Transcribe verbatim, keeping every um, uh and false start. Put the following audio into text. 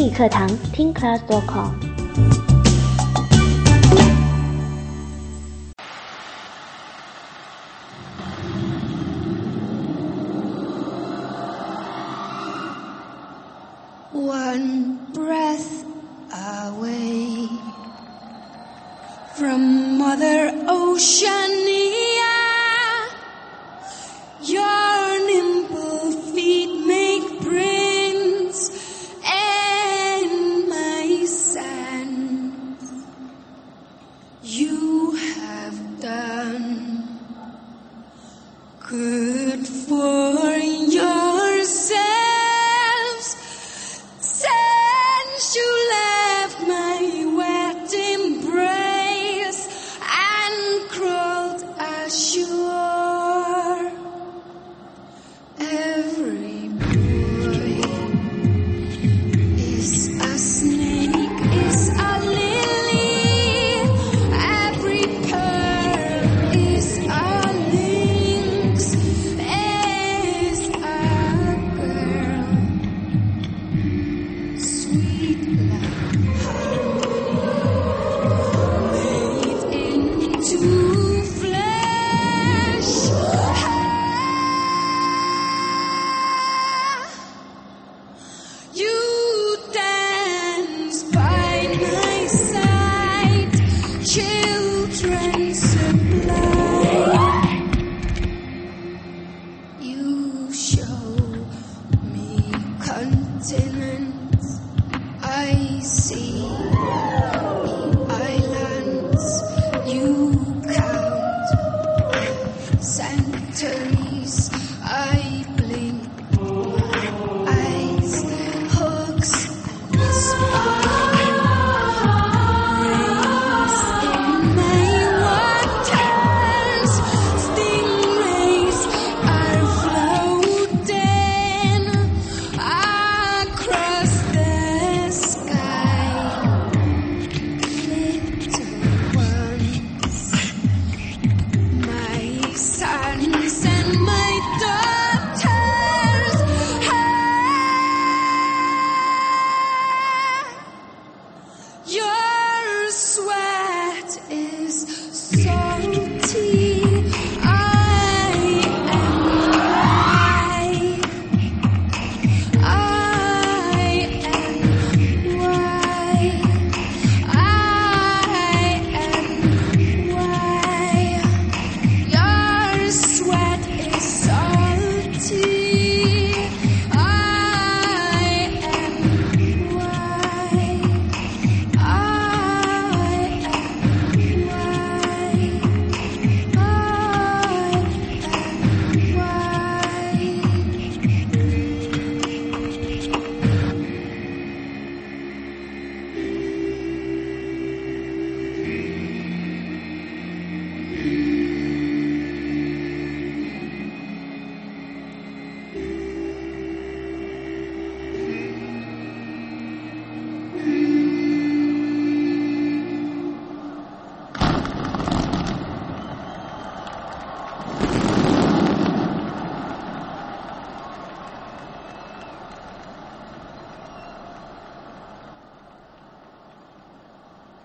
理课堂听 class dot com。 One breath away from Mother Oceania, your nimble feet make prints in my sands. You have done good for yourselves since you left my wet embrace and crawled ashore. Every boy is a snake, is a lily. Every pearl is a lynx, is a girl. Sweet like honey, made into flesh. You dance by my side, children sublime. You show me continents I see.